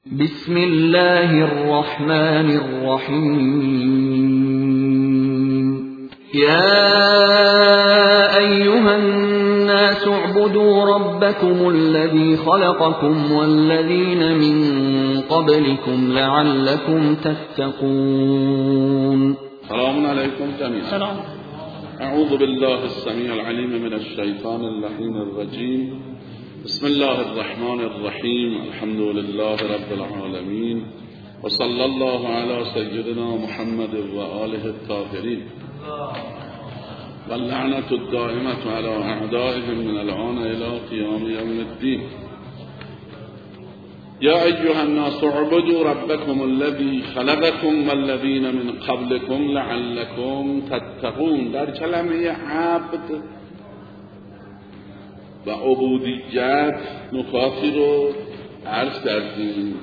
بسم الله الرحمن الرحيم يا أيها الناس اعبدوا ربكم الذي خلقكم والذين من قبلكم لعلكم تتقون. سلام عليكم جميعا. سلام. أعوذ بالله السميع العليم من الشيطان اللعين الرجيم. بسم الله الرحمن الرحيم. الحمد لله رب العالمين وصلى الله على سيدنا محمد وآله الطاهرين واللعنة الدائمة على أعدائهم من الآن إلى قيام يوم الدين. يا أيها الناس اعبدوا ربكم الذي خلقكم والذين من قبلكم لعلكم تتقون. در کلمه عبد و عبودیت نکاتی رو عرض کردیم.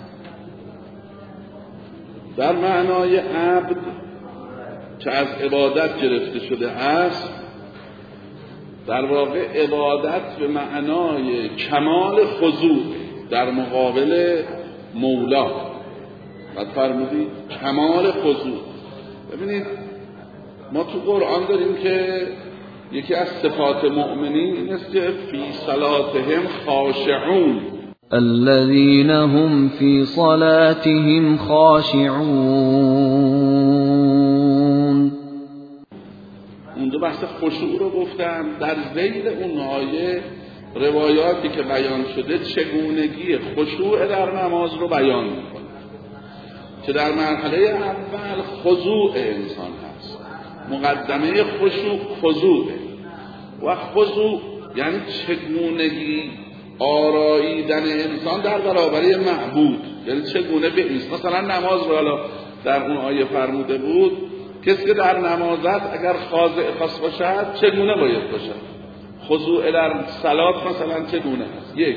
در معنای عبد که از عبادت گرفته شده است، در واقع عبادت به معنای کمال خضوع در مقابل مولا. و فرمودید کمال خضوع. ببینید ما تو قرآن داریم که یکی از صفات مؤمنین این است که فی صلاتهم خاشعون، الذين هم في صلاتهم خاشعون. اون دو بحث خشوع رو گفتم. در ذیل اون آیه روایاتی که بیان شده چگونگی خشوع در نماز رو بیان میکنه که در مرحله اول خضوع انسان هست. مقدمه خضوع و خضوع یعنی چگونگی آراییدن انسان در برابر معبود، یعنی چگونه بایست. مثلا نماز رو حالا در اون آیه فرموده بود کسی که در نمازت اگر خاضع خاص باشد چگونه باید باشد. خضوع در صلات مثلا چگونه است؟ یک،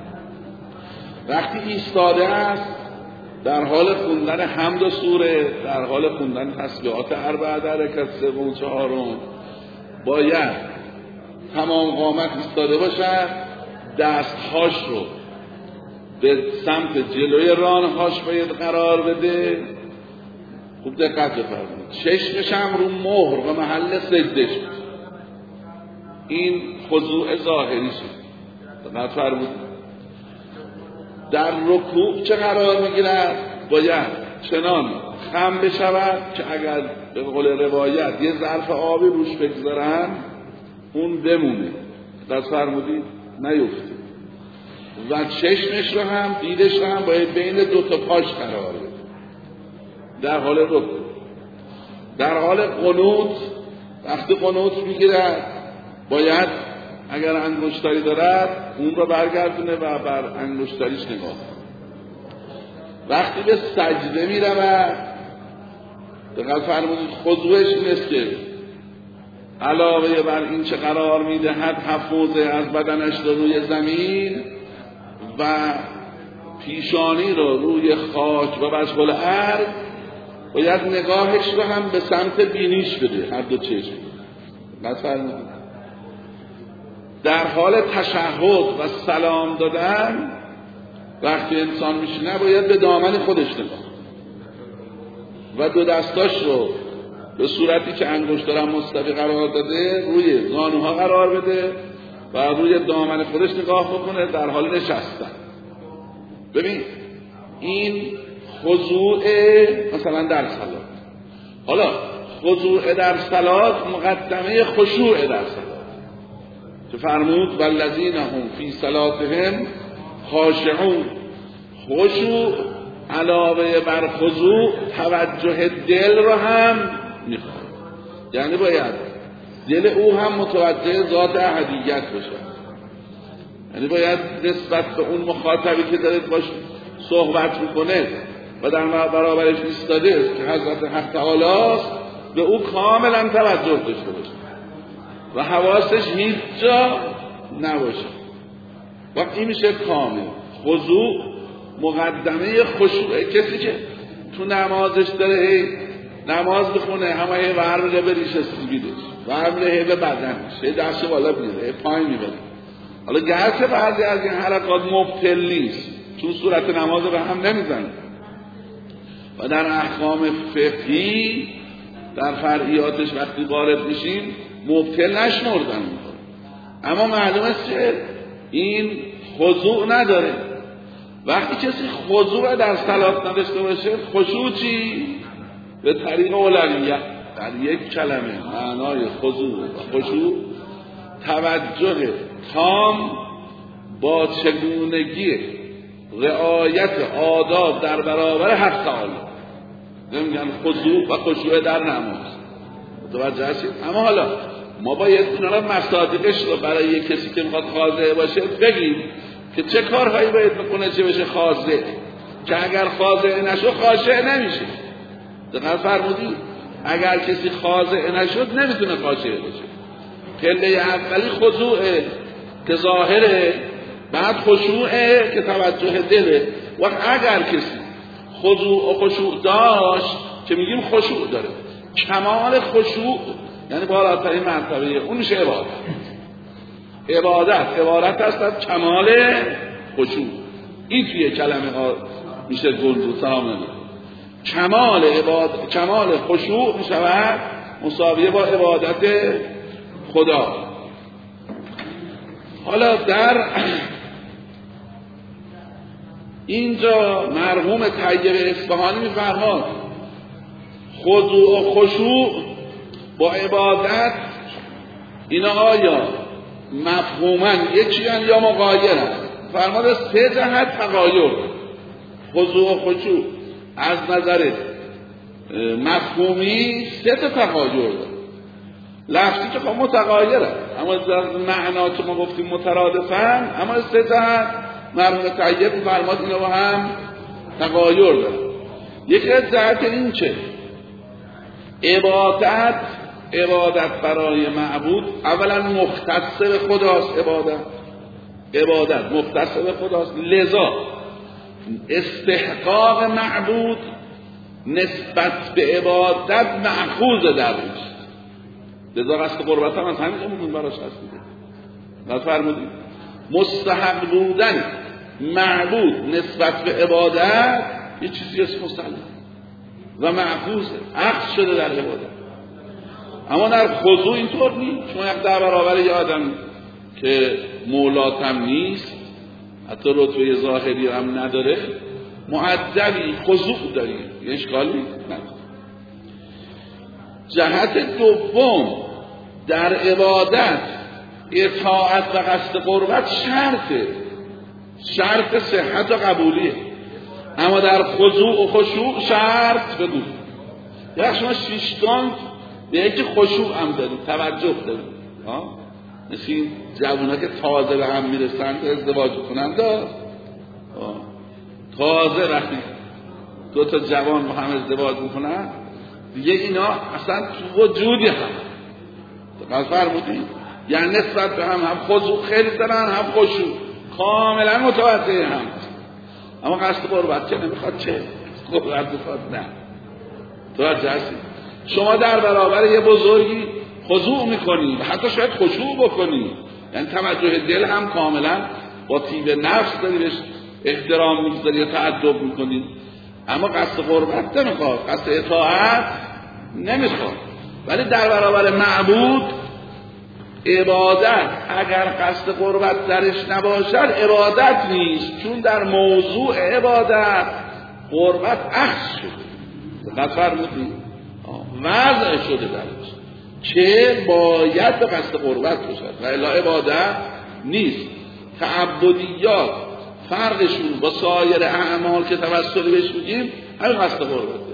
وقتی ایستاده است در حال خوندن حمد و سوره، در حال خوندن تسبیحات اربعه در رکعت سوم و چهارم باید تمام قامت ایستاده باشد، دستهاش رو به سمت جلوی رانهاش باید قرار بده. خوب دقت بفرمایید. چشمش هم رو مهر و محل سجدش. این خضوع ظاهری شد. دقت فرمایید. در رکوع چه قرار میگیرد؟ باید چنان خم بشود که اگر به قول روایت یه ظرف آبی روش بگذارن اون بمونه، دست فرمودید نیفته. و چشمش رو هم دیدش رو هم باید بین دو تا پاش قرار بده در حال رکوع. در حال قنوت وقتی قنوت میگیرد باید اگر انگشتری دارد اون رو برگردونه و بر انگشتریش نگاه. وقتی به سجده میرود دقت فرمودید خضوعش این است که علاوه بر این چه قرار میدهد 7 موضع از بدنش رو روی زمین و پیشانی رو روی خاک و بشغل ارض، باید نگاهش رو هم به سمت بینیش بده، هر دو چشم. دقت فرمودید. در حال تشهد و سلام دادن وقتی انسان میشینه باید به دامن خودش نگاه و دو دستاش رو به صورتی که انگشترم مستقیم قرار داده روی زانوها قرار بده و روی دامن خودش نگاه بکنه در حال نشستن. ببین این خضوع مثلا در صلات. حالا خضوع در صلات مقدمه خشوع در صلات که فرمود والذین هم فی صلاتهم خاشعون. خشوع علاوه بر خضوع توجه دل رو هم میخواد، یعنی باید دل او هم متوجه ذات احدیت باشه، یعنی باید نسبت به اون مخاطبی که دارید باش صحبت میکنه و در برابرش ایستاده است که حضرت حق تعالی است به او کاملا توجه داشته باشه و حواسش هیچ جا نباشه. وقتی میشه کامل. خضوع مقدمه خشوع. کسی که تو نمازش داره نماز بخونه همه ورقه به ریش سیبیلش، ورقه به بدنش، دست بالا میره، پای میبره. حالا گرچه بعضی از این حرکات مبطل نیست چون صورت نماز به هم نمیزنه و در احکام فقهی در فرعیاتش وقتی وارد میشیم مبطل نشمردن. اما معلوم است که این خضوع نداره. وقتی کسی خضوع در صلات نداشته باشه، خشوع چی؟ به طریق اولویت در یک کلمه معنای خضوع و خشوع توجه تام با چگونگی رعایت آداب در برابر حق تعالی. نمیگن خضوع و خشوع در نماز، متوجه هستید؟ اما حالا ما باید اینا رو مصادیقش رو برای یک کسی که میخواد خاضع باشه بگیم که چه کارهایی باید بکنه چه بشه خاضع، که اگر خاضع نشد خاشع نمیشه. دقیق فرمودید؟ اگر کسی خاضع نشد نمیتونه خاشع باشه. پله اولی خضوعه که ظاهره، بعد خشوعه که توجه دله. و اگر کسی خضوع و خشوع داشت که میگیم خشوع داره، کمال خشوع یعنی بالاترین مرتبه اون میشه عبادت عبارت است از کمال خشوع. این توی کلمه ها میشه گنجو سلام نمید. کمال خشوع میشود مساویه با عبادت خدا. حالا در اینجا مرحوم طیب اصفهانی میفرماد خضوع و خشوع با عبادت اینا آیا مفهوما یکیان یا مغایر؟ فرماد سه جهت تغایر. خضوع و خشوع از نظر مفهومی سه تا تغایر داره. لفظی که خب متغایره، اما در معنا که ما گفتیم مترادفن، اما سه جهت مرحوم طیب فرماد اینا با هم تغایر داره. یکی از جهت این که عبادت برای معبود اولا مختص به خداست. عبادت مختص به خداست، لذا استحقاق معبود نسبت به عبادت مأخوذ در روش. لذا قصد قربت هم از همین امون براش هست میده. نفرمودید مستحق بودن معبود نسبت به عبادت یه چیزی است مسلم و مأخوذه، عقد شده در عبادت. اما در خضوع اینطور نیست. شما یک در برابر یه آدم که مولاتم نیست، حتی رتبه ظاهری هم نداره، مؤدبی خضوع داری، یه اشکالی نداره. جهت دوم در عبادت اطاعت و قصد قربت شرط صحت و قبولیه. اما در خضوع و خشوع شرط بگو. یک شما شیشتان به یکی خشوع هم دارید، توجه دارید، مثل این جوونا که تازه به هم میرسند ازدواج کنند، تازه وقتی دو تا جوان با هم ازدواج میکنن دیگه اینا اصلا تو وجودی هم فرمودید، یعنی نسبت به هم خضوع خیلی دارن، هم خشوع کاملا متوجه هم. اما قصد قربت چه نمیخواد، چه قربت میخواد، نه توجه هستید. شما در برابر یه بزرگی خضوع میکنی و حتی شاید خشوع بکنی، یعنی توجه دل هم کاملا با طیب نفس داری بهش احترام میگذاری یا تعجب میکنی. اما قصد قربت نمیخواد، قصد اطاعت نمیخواد. ولی در برابر معبود عبادت اگر قصد قربت درش نباشد عبادت نیست، چون در موضوع عبادت قربت اخذ شده، قصد فرمودی وضع شده درش که باید به قصد قربت باشد و الا عبادت نیست. تعبدیات فرقشون با سایر اعمال که توسلی بهش میگیم همین قصد قربته.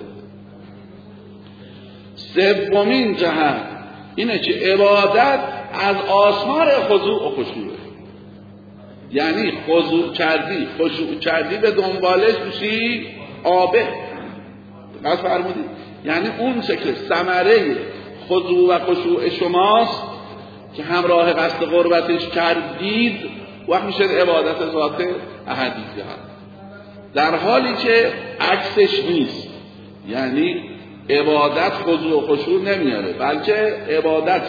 سومین جهت اینه که عبادت از آثار خضوع و خشوع، یعنی خضوع کردی خشوع کردی به دنبالش میشی آبه. قصد فرمودید یعنی اون چه که ثمره خضوع و خشوع شماست که همراه قصد قربتش کردید وقت میشه عبادت ذات احدیثی هست، در حالی که عکسش نیست. یعنی عبادت خضوع و خشوع نمیاره، بلکه عبادت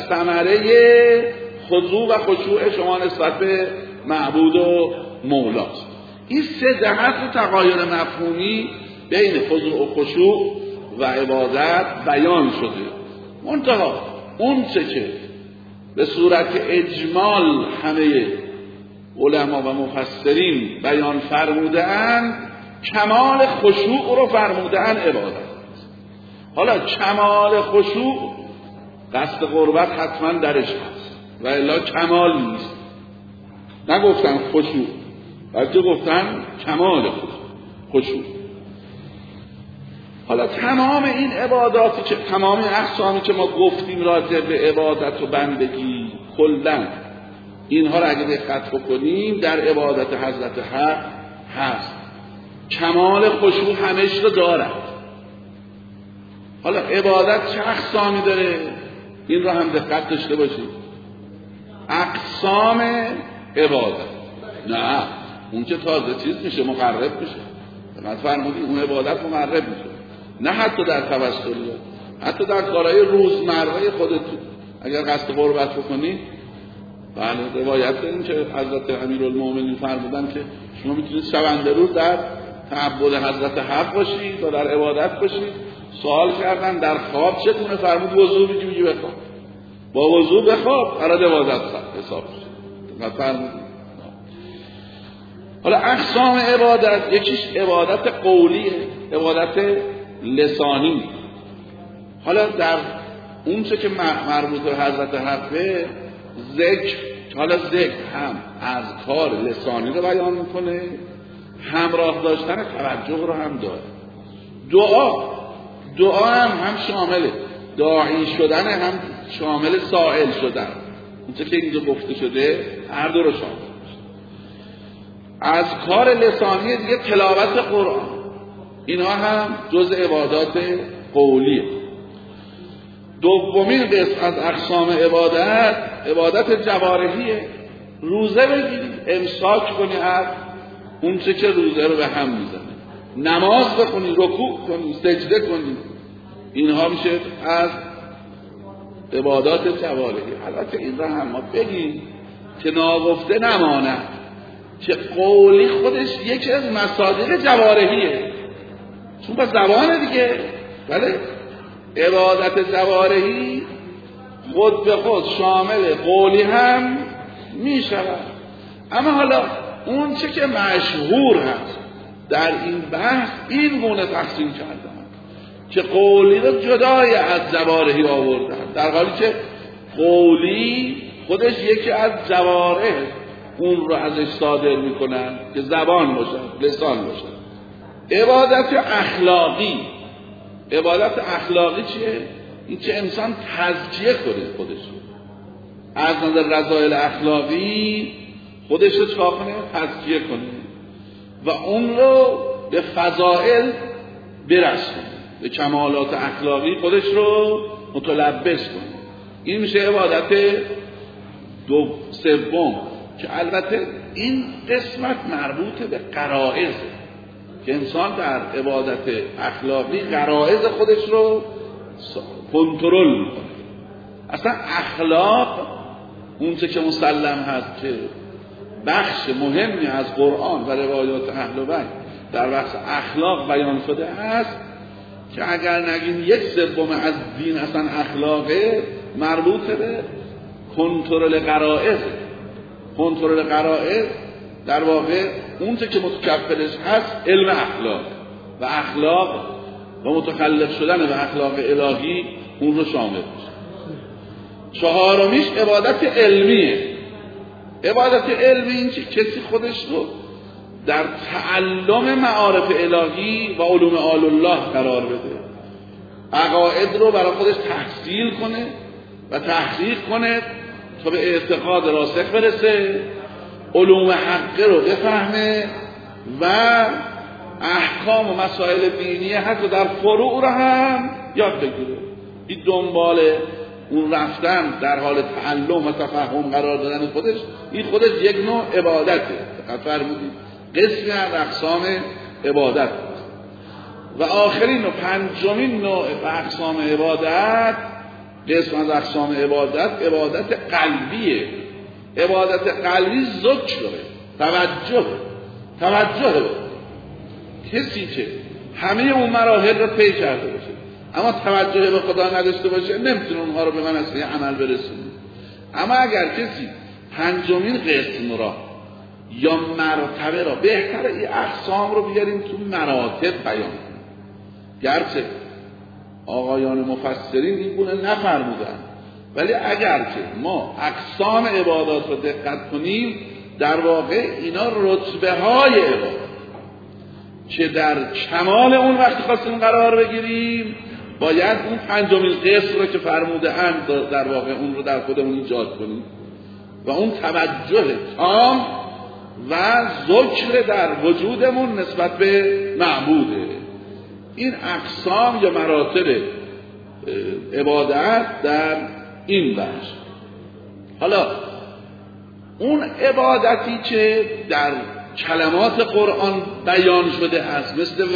ثمره خضوع و خشوع شما نسبت به معبود و مولاست. این سه جهت تغایر مفهومی بین خضوع و خشوع و عبادت بیان شده. منتها اون چه که به صورت اجمال همه علما و مفسرین بیان فرموده‌اند، کمال خشوع رو فرموده‌اند عبادت. حالا کمال خشوع قصد قربت حتما درش هست و الا کمال نیست. نگفتن خشوع، بلکه گفتن کمال خشوع. حالا تمام این عباداتی که تمام اقسامی که ما گفتیم راجع به عبادت و بندگی کلاً اینها را اگه دقت بکنیم در عبادت حضرت حق هست. کمال خشوع همش رو دارد. حالا عبادت چه اقسامی داره؟ این را هم دقت داشته باشید. اقسام عبادت، نه اون که تازه چیز میشه، مقرب میشه. من فرمودیم اون عبادت مقرب میشه، نه حتی در توسلی، حتی در کارهای روزمره خودتون اگر قصد قربت بکنید. بله، روایت این که حضرت امیرالمومنین فرمودن که شما میتونید شبانده روز در تعبد حضرت حق باشید و در عبادت باشید. سوال کردن در خواب چگونه؟ فرمود وضو میگی بخواب، با وضو بخواب برای عبادت حساب شد. فرمود حالا اقسام عبادت، یکیش عبادت قولیه، عبادت لسانی. حالا در اون چه که مربوط به حضرت حقه ذکر، حالا ذکر هم از کار لسانی رو بیان میکنه، همراه داشتن توجه رو هم داره. دعا هم شامل داعی شدن، هم شامل سائل شدن. اون چه که اینجا گفته شده هر دو رو شامل میشه. از کار لسانی دیگه تلاوت قرآن، اینها هم جز عبادات قولیه. دومین قسم از اقسام عبادت عبادت جوارحیه. روزه بگیری، امساک کنی از اون چه که روزه رو به هم میزنه، نماز بخونی، رکوع کنی، سجده کنی، اینها میشه از عبادات جوارحی. البته این را هم ما بگیم که ناگفته نمانه که قولی خودش یکی از مصادیق جوارحیه، چون با زبان دیگه. بله، عبادت جوارحی خود به خود شامل قولی هم می شود. اما حالا اون چه که مشهور هست در این بحث این گونه تقسیم کردن که قولی رو جدای از جوارحی آوردن، در حالی که قولی خودش یکی از جوارح اون رو ازش صادر میکنن که زبان باشد، لسان باشد. عبادت اخلاقی، عبادت اخلاقی چیه؟ این که انسان تزکیه کنه خودش از نظر رذایل اخلاقی، خودش رو چکار کنه؟ تزکیه کنه و اون رو به فضائل برسونه، به کمالات اخلاقی خودش رو متلبس کنه. این میشه عبادت سوم، که البته این قسمت مربوط به غرایز، که انسان در عبادت اخلاقی غرایز خودش رو کنترل میکنه. اصلا اخلاق اون چه که مسلم هست که بخش مهمی از قرآن و روایات اهل بیت در بخش اخلاق بیان شده است، که اگر نگیم 1/3 از دین اصلا اخلاقه، مربوط به کنترل غرایز. کنترل غرایز در واقع اون چه که متکفلش هست علم اخلاق و اخلاق و متخلق شدن به اخلاق الهی اون رو شامل میشه. چهارمیش عبادت علمیه. عبادت علمی این که کسی خودش رو در تعلم معارف الهی و علوم آل الله قرار بده، عقاید رو برای خودش تحصیل کنه و تحقیق کنه تا به اعتقاد راسخ برسه، علوم حقه رو بفهمه و احکام و مسائل دینیه حتی در فروع رو هم یاد بگیره. این دنبال اون رفتن در حال تعلم و تفهم قرار دادن خودش، این خودش یک نوع عبادته. فرمودید قسمی از اقسام عبادت. و آخرین و پنجمین نوع اقسام عبادت، قسم از اقسام عبادت، عبادت قلبیه. عبادت قلبی ذکره، توجه. توجه کسی که همه اون مراحل رو طی کرده باشه اما توجه به خدا نداشته باشه نمیتونه اونها رو به منصه عمل برسونه. اما اگر کسی پنجمین قسم را یا مرتبه را، بهتره این اقسام رو بیاریم تو مراتب بیان کنیم، گرچه آقایان مفسرین این گونه نفرمودن، ولی اگر که ما اقسام عبادات رو دقت کنیم در واقع اینا رتبه های عبادات که در کمال اون وقتی خواستیم قرار بگیریم باید اون پنجمین قسم رو که فرموده اند در واقع اون رو در خودمون ایجاد کنیم و اون توجه تام و ذکر در وجودمون نسبت به معبوده. این اقسام یا مراتب عبادت در این بخش. حالا اون عبادتی که در کلمات قرآن بیان شده است مثل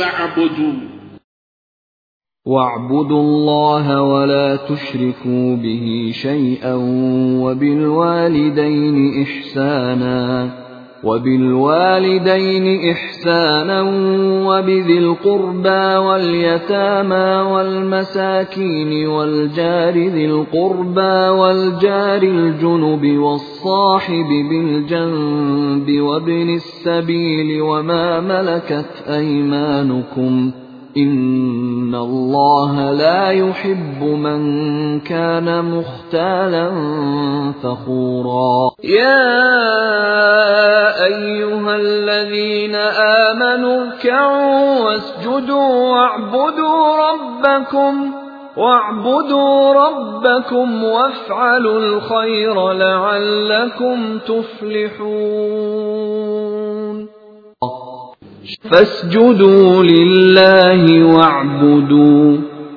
واعبدوا الله ولا تشركوا به شيئا وبالوالدين إحسانا وبذي القربى واليتامى والمساكين والجار ذي القربى والجار الجنب والصاحب بالجنب وابن السبيل وما ملكت أيمانكم إن الله لا يحب من كان مختالا فخورا. يا أيها الذين آمنوا اركعوا واسجدوا واعبدوا ربكم وافعلوا الخير لعلكم تفلحون. فاسجدوا لله واعبدوا.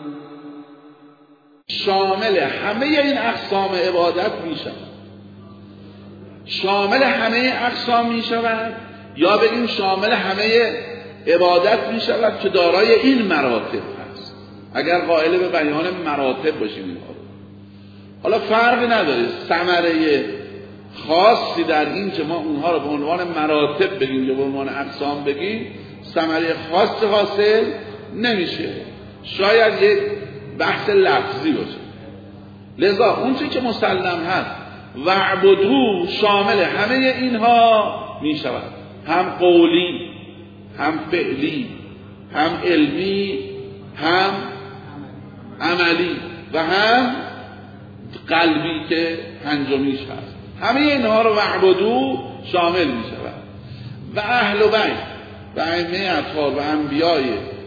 شامل همه این اقسام عبادت میشن، شامل همه اقسام میشود یا بگیم شامل همه عبادت میشود که دارای این مراتب هست. اگر قائل به بیان مراتب باشیم اینها رو، حالا فرقی نداره ثمره خاصی در این که ما اونها رو به عنوان مراتب بگیم یا به عنوان اقسام بگیم ثمره خاص حاصل نمیشه، شاید یک بحث لفظی باشه. لذا اون چیزی که مسلم هست وعبدو شامل همه اینها میشود، هم قولی هم فعلی هم علمی هم عملی و هم قلبی که پنجمیش هست. همه اینها رو وعبدو شامل می شود. و اهل بیت و ائمه اطهار و انبیای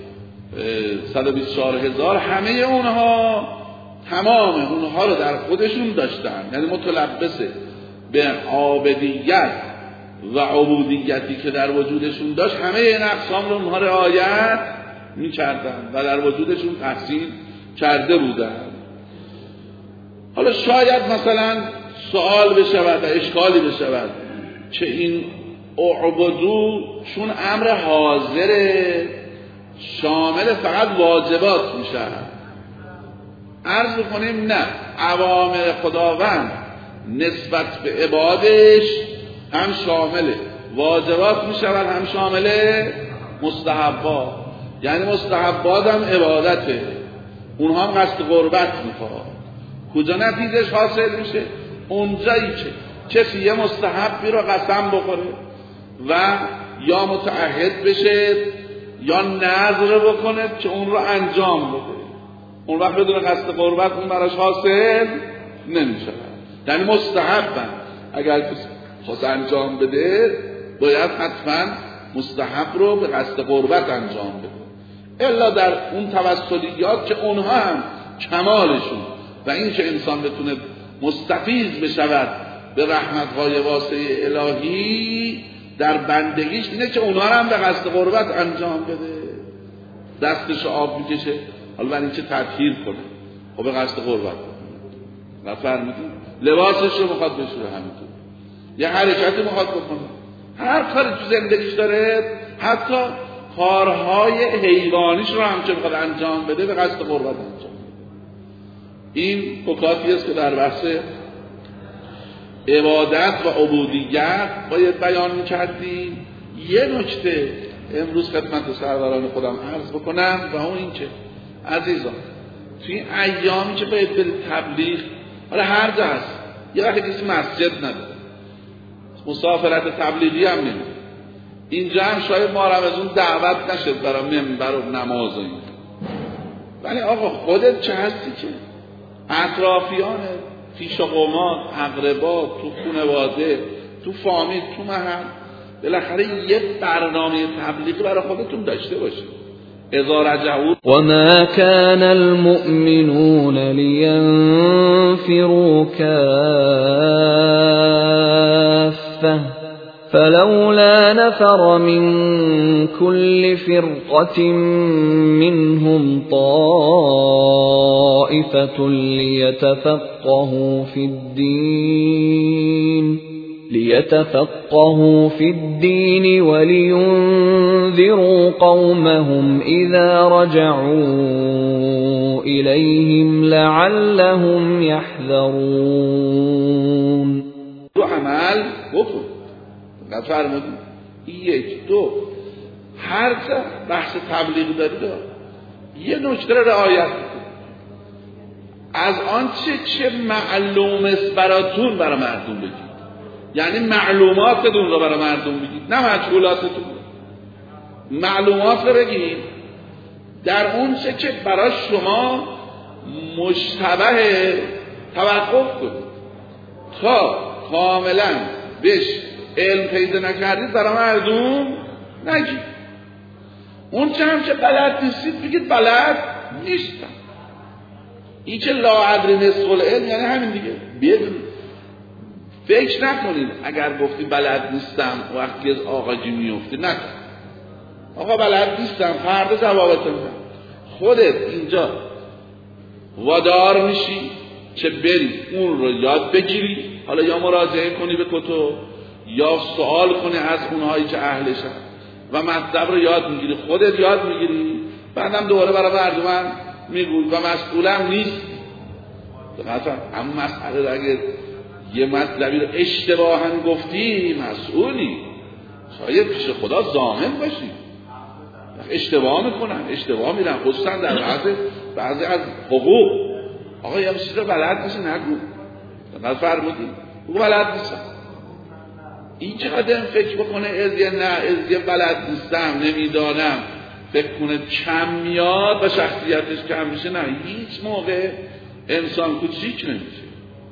124,000 همه اونها تمام اونها رو در خودشون داشتن، یعنی متلبسه به عابدیت و عبودیتی که در وجودشون داشت، همه این اقسام رو اونها رعایت می کردن و در وجودشون تحسین کرده بودن. حالا شاید مثلا سوال بشود و اشکالی بشود که این اعبدو چون امر حاضره شامل فقط واجبات میشه. عرض کنیم نه، اوامر خداوند نسبت به عبادش هم شامل واجبات میشود هم شامل مستحبات، یعنی مستحبات هم عبادته، اونها هم قصد قربت میخواد. کجا نتیجهش حاصل میشه؟ اونجایی که کسی یه مستحبی رو قسم بکنه و یا متعهد بشه یا نذر بکنه که اون رو انجام بده، اون وقت بدون قصد قربت اون براش حاصل نمیشه. یعنی مستحبن اگر کسی خواست انجام بده باید حتما مستحب رو به قصد قربت انجام بده، الا در اون توسلیات که اونها هم کمالشون و این که انسان بتونه مستفیض بشود به رحمت‌های واسعه الهی در بندگیش اینه که اونها هم به قصد قربت انجام بده، دستش آب میکشه حالا برای اینکه تطهیر کنه و به قصد قربت نفرمیدید لباسش رو میخواد بشوره، همینطور یه حرکتی میخواد بکنه، هر کاری تو زندگیش داره، حتی کارهای حیوانیش رو هم که میخواد انجام بده به قصد قربت انجام بده. این نکاتی است که در بحث عبادت و عبودیت باید بیان میکردیم یه نکته امروز خدمت سروران خودم عرض بکنم و اون این که عزیزان توی این ایامی که باید برید تبلیغ، حالا هر جا هست، یه وقتی کسی مسجد نداره مسافرت تبلیغی هم نمید، اینجا هم شاید ما رمضان دعوت نشد برای منبر و نماز و این، ولی آقا خودت چه هستی که اطرافیانه، پیش قومات، اقربا، تو خانواده، تو فامیل، تو محل، بالاخره یه برنامه تبلیغی برای خودتون داشته باشید. اذا رجعوا وما كان المؤمنون لينفروا كافة فلولا نفر من كل فرقة منهم طائفة ليتفقهوا في الدين ولينذروا قومهم إذا رجعوا إليهم لعلهم يحذرون. دو عمل بکن. قد فرمودیم یک دو هر جا بحث تبلیغ دارید یه نکته رو رعایت کنید. از آنچه که معلوم است براتون برای مردم بگید، یعنی معلوماتتون رو برای مردم بگید، نه مجهولاتتون. معلومات رو بگید در اون چه که برای شما مشتبه توقف کنید تا کاملا بهش علم پیدا نکردید برای مردم نگید. اون چه هم که بلد نیستید بگید بلد نیستم. این که لا ادری نصف العلم یعنی همین دیگه. بدونید، فکر نکنید اگر گفتی بلد نیستم وقتی از آقاجی میفتی، نکن آقا بلد نیستم فردا جوابتون بدم. خودت اینجا وادار میشی که بری اون رو یاد بگیری، حالا یا مراجعه کنی به کتب یا سوال کنی از اونهایی که اهلشن و مطلب رو یاد میگیری، خودت یاد میگیری، بعدم دوباره برای مردم میگوی و مسئولم نیست. مثلا همون مسئله اگه یه مطلبی رو اشتباها گفتی مسئولی، شاید پیش خدا ضامن باشی. اشتباه میکنن، اشتباه میرن، خصوصا در بعضی از حقوق. آقا یه چیز رو بلد نیستی نگو، فقط فرمودی بگو بلد نیستم. این چقدر فکر بکنه ازیه نه ازیه بلد نیستم نمیدانم، فکر کنه کم میاد و شخصیتش کم میشه. نه، هیچ موقع انسان کوچیک نمیشه.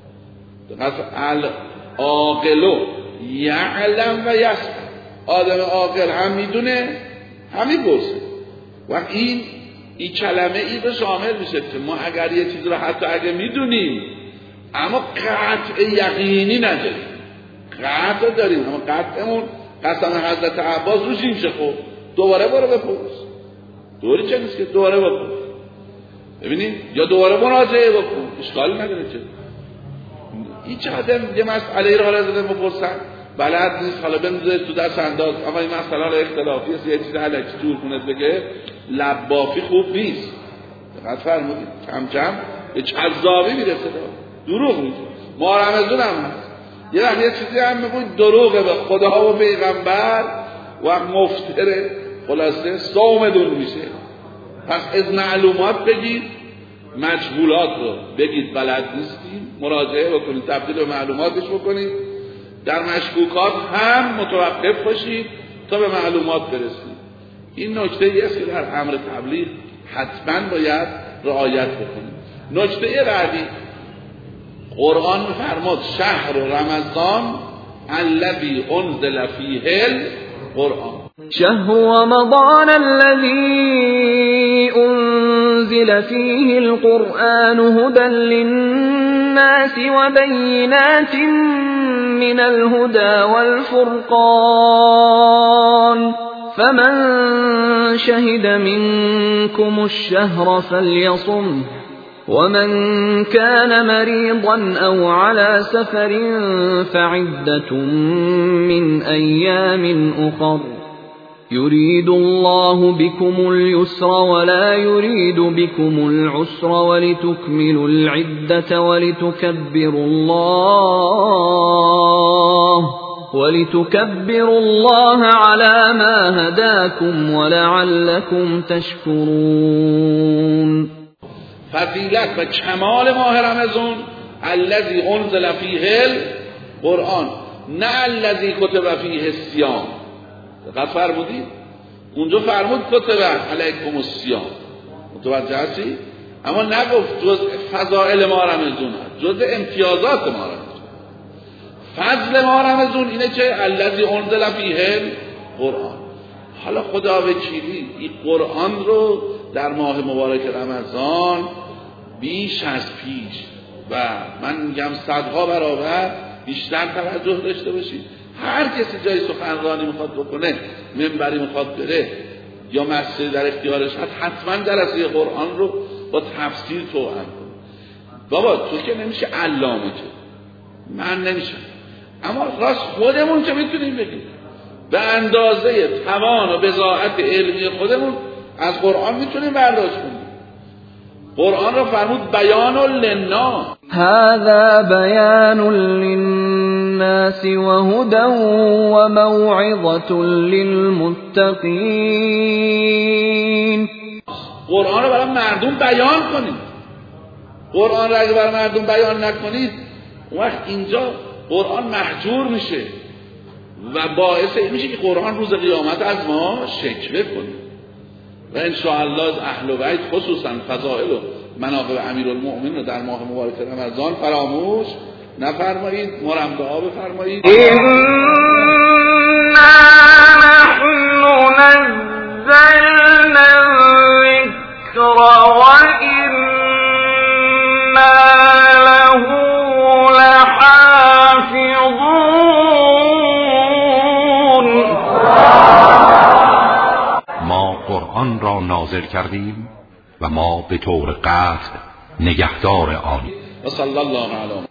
العاقل یعلم و یسمع. آدم عاقل هم میدونه هم میپرسه و این کلمه ای به شامل میشه که ما اگر یه چیز رو حتی اگه میدونیم اما قطع یقینی نداریم. قطع داریم اما قطعمون قسم حضرت عباس روش این شه. خب دوباره برو بپرس، دوری چه نیست که دوباره بپرس، ببینید، یا دوباره مراجعه بکن، اشکالی نداره. که این چه آدم یه مسئله رو حالا زده بپرسن بلد نیست، حالا بندازه تو دست انداز، اما این مسئله حالا اختلافی است، یه چیز علکی جور کنه بگه لبافی خوب نیست. دقت فرمودید کم کم به کذابی میرسه، دروغ میگه. ما رمضان هم هست یه چیزی هم میگوید دروغه به خدا و پیغمبر و مفتره، خلاصه صومدون میشه. پس از معلومات بگید، مجهولات رو بگید بلد نیستیم، مراجعه بکنید، تبدیل به معلوماتش بکنید. در مشکوکات هم متوقف باشید تا به معلومات برسید. این نکته ایست که در امر تبلیغ حتما باید رعایت بکنید. نکته بعدی، قرآن می‌فرماد شهر رمضان الذی انزل فیه القرآن، شهر رمضان الذي أنزل فيه القرآن هدى للناس وبينات من الهدى والفرقان فمن شهد منكم الشهر فليصمه ومن كان مريضا أو على سفر فعدة من أيام أخر يريد الله بكم اليسر ولا يريد بكم العسر ولتكملوا العدة ولتكبروا الله ولتكبروا الله على ما هداكم ولعلكم تشكرون. فضیلت و کمال ماه رمضان الذی انزل فیه القرآن، نه الذی کتب فیه الصیام. دقت فرمودید؟ اونجا فرمود کتب علیکم الصیام، متوجه هستی؟ اما نگفت جز فضائل ماه رمضان، جز امتیازات ماه رمضان. فضل ماه رمضان اینه که الذی انزل فیه القرآن. حالا خدا وکیلی این قرآن رو در ماه مبارک رمضان بیش از پیش و من میگم صدها برابر بیشتر توجه داشته باشید. هر کسی جای سخنرانی میخواد بکنه، منبری میخواد بره یا مسجدی در اختیارش هست، حتما جلسه قرآن رو با تفسیر توأم کنه. بابا تو که نمیشه علامه، که من نمیشم، اما راست خودمون که میتونیم بگیم به اندازه توان و بضاعت علمی خودمون از قرآن میتونیم برداشت کنیم. قرآن رو فرمود بیان للناس، هذا بیان للناس وهدى وموعظة للمتقین. قرآن رو برای مردم بیان کنید. قرآن رو اگه برای مردم بیان نکنید، اون وقت اینجا قرآن محجور میشه و باعث این میشه که قرآن روز قیامت از ما شکوه کنه. و انشاءالله از اهل بیت خصوصا فضائل و مناقب امیرالمؤمنین رو در ماه مبارک رمضان فراموش نفرمایید. ما رو هم دعا بفرمایید. انا نحن نزلنا الذکر و انا له لحافظون. ما قرآن را نازل کردیم و ما به طور قطع نگهدار آن. و صلی الله علیه